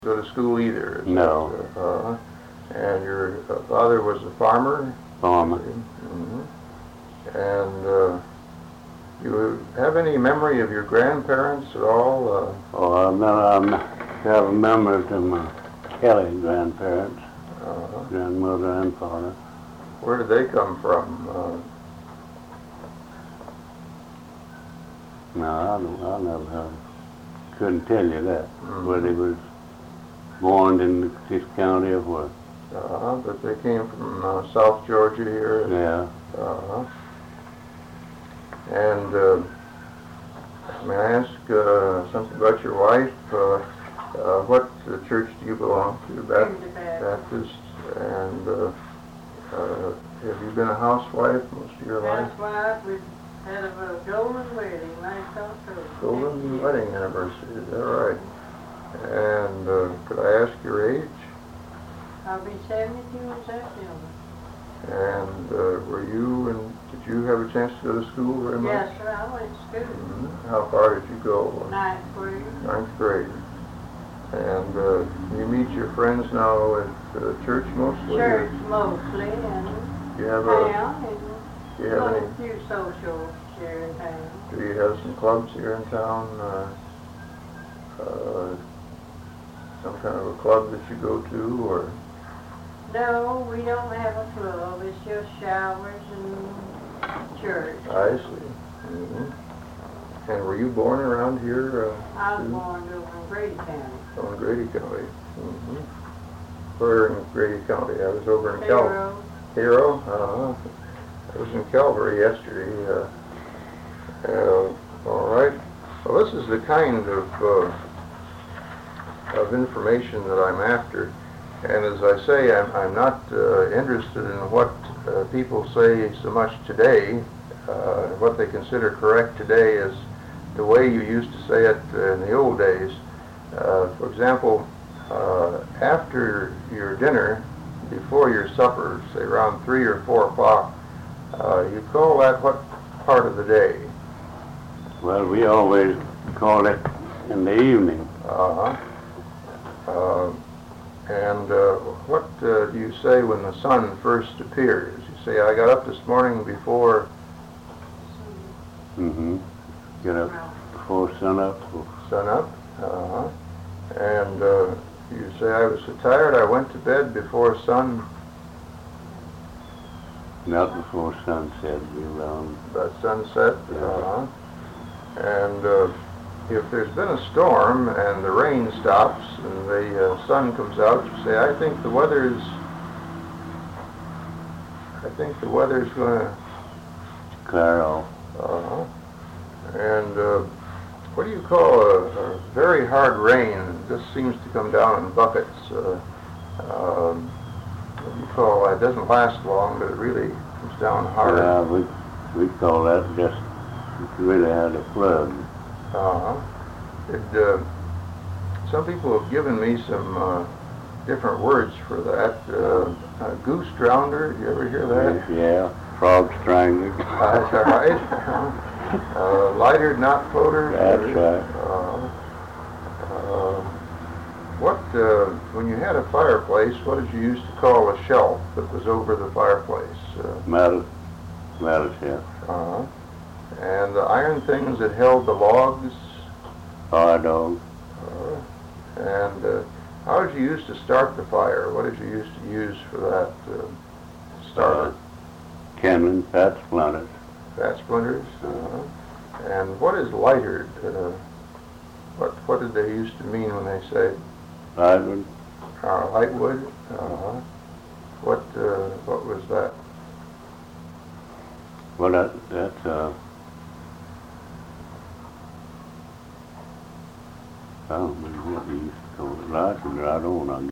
Go to school either? No. And your father was a farmer? Farmer. Mm-hmm. And you have any memory of your grandparents at all? I have a memory of my Kelly grandparents, grandmother and father. Where did they come from? No, I never couldn't tell you that. Whether he was born in this county or what. But they came from South Georgia here? Yeah. And may I ask something about your wife? What church do you belong to? Baptist. And have you been a housewife most of your life? Housewife. We had a golden wedding last October. Golden wedding anniversary, is that right? And could I ask your age? I'll be 72 in September. And did you have a chance to go to school very much? Yes, sir, I went to school. Mm-hmm. How far did you go? Ninth grade. Ninth grade. And you meet your friends now at church mostly? Church mostly, and you have town, do you have a few socials here in town. Do you have some clubs here in town? Some kind of a club that you go to, or? No, we don't have a club. It's just showers and church. I see. Mm-hmm. And were you born around here? I was born over in Grady County. Oh, in Grady County. Mm-hmm. Where in Grady County? I was over in Calvary. Hero? I was in Calvary yesterday. All right. Well, this is the kind of information that I'm after. And as I say, I'm not interested in what people say so much today. What they consider correct today is the way you used to say it in the old days. For example, after your dinner, before your supper, say around 3 or 4 o'clock, you call that what part of the day? Well, we always call it in the evening. And what do you say when the sun first appears? You say, I got up this morning before... Mm-hmm. Get up before sun up. Sun up. And you say, I was so tired I went to bed before sun... Not before sunset, be around. About sunset. And if there's been a storm and the rain stops and the sun comes out, you say, I think the weather's going to clear off. And what do you call a very hard rain that just seems to come down in buckets? What do you call that? It doesn't last long, but it really comes down hard. Yeah, we call that just really had a flood. Some people have given me some different words for that. Goose drowner, you ever hear that? Yeah, frog strangler. That's right. Lighter, not floater. That's right. When you had a fireplace, what did you used to call a shelf that was over the fireplace? Metal shelf. And the iron things that held the logs? Fire dog. And how did you used to start the fire? What did you used to use for that starter? Kindling, fat splinters. Fat splinters? And what is lightered? What did they used to mean when they say? Lightwood. Lightwood? What was that? Well, that's I don't know what you used to call it. Lightwood, I don't know.